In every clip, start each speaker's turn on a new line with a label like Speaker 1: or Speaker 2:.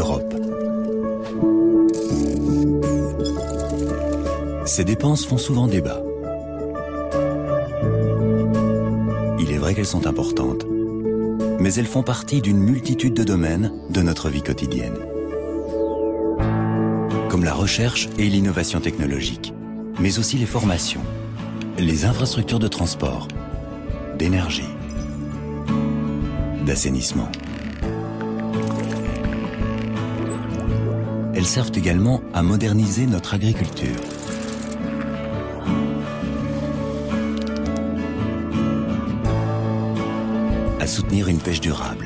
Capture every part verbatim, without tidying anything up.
Speaker 1: l'Europe. Ces dépenses font souvent débat. Il est vrai qu'elles sont importantes, mais elles font partie d'une multitude de domaines de notre vie quotidienne, comme la recherche et l'innovation technologique, mais aussi les formations, les infrastructures de transport, d'énergie, d'assainissement. Elles servent également à moderniser notre agriculture. À soutenir une pêche durable.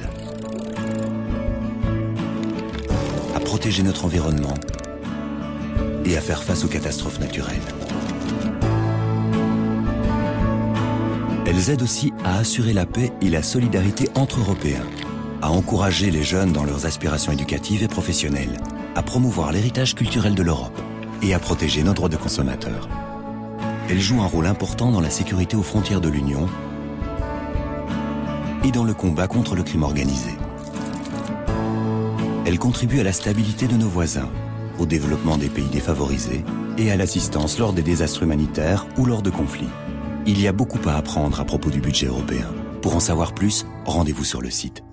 Speaker 1: À protéger notre environnement et à faire face aux catastrophes naturelles. Elles aident aussi à assurer la paix et la solidarité entre Européens, à encourager les jeunes dans leurs aspirations éducatives et professionnelles, à promouvoir l'héritage culturel de l'Europe et à protéger nos droits de consommateurs. Elles jouent un rôle important dans la sécurité aux frontières de l'Union et dans le combat contre le crime organisé. Elles contribuent à la stabilité de nos voisins, au développement des pays défavorisés et à l'assistance lors des désastres humanitaires ou lors de conflits. Il y a beaucoup à apprendre à propos du budget européen. Pour en savoir plus, rendez-vous sur le site.